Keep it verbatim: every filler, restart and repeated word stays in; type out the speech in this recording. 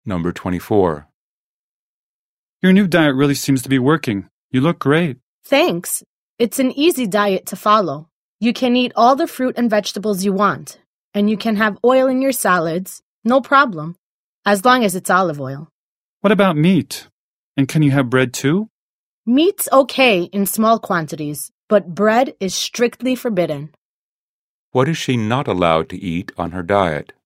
Number twenty-four. Your new diet really seems to be working. You look great. Thanks. It's an easy diet to follow. You can eat all the fruit and vegetables you want, and you can have oil in your salads, no problem, as long as it's olive oil. What about meat? And can you have bread too? Meat's okay in small quantities, but bread is strictly forbidden. What is she not allowed to eat on her diet?